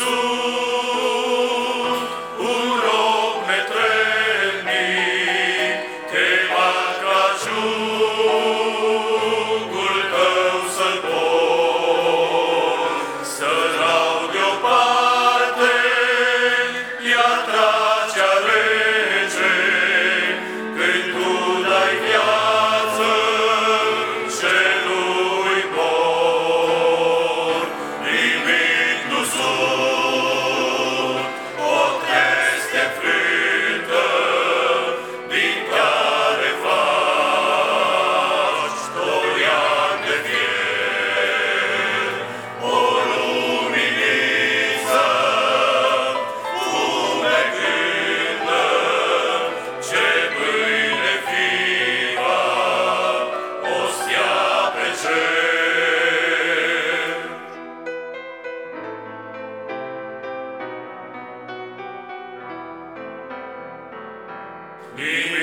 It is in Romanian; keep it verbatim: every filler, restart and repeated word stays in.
sunt un rob netrebnic, chemat ca jugul tău să-l port, să-l dau deoparte, iar tracea rege, când tu dai viață celui mort. Nimic nu sunt, o teste frântă, din care faci dorian de fier, o luminiță, fumegândă, ce mâine fiva o stea pe cer. Nimic